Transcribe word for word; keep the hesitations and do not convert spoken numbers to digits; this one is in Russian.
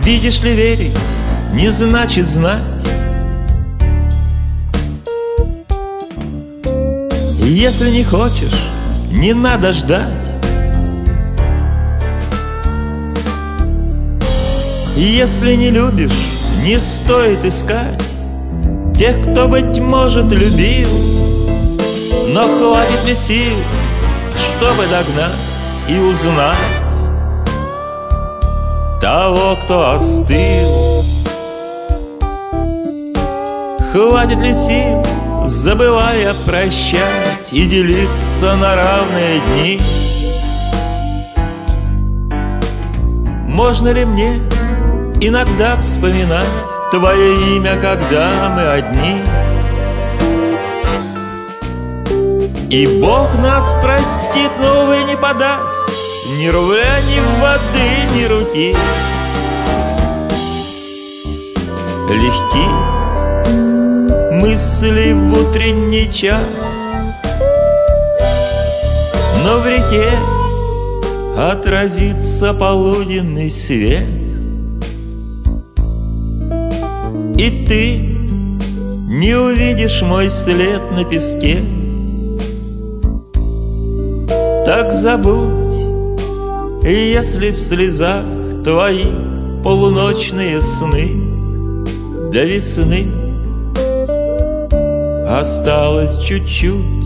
Видишь ли, верить не значит знать. Если не хочешь, не надо ждать. Если не любишь, не стоит искать тех, кто, быть может, любил. Но хватит ли сил, чтобы догнать и узнать того, кто остыл? Хватит ли сил, забывая прощать и делиться на равные дни? Можно ли мне иногда вспоминать твое имя, когда мы одни? И Бог нас простит, но, увы, не подаст ни рубля, ни воды, ни руки. Легки мысли в утренний час, но в реке отразится полуденный свет, и ты не увидишь мой след на песке. Так забудь, если в слезах твои полуночные сны до весны осталось чуть-чуть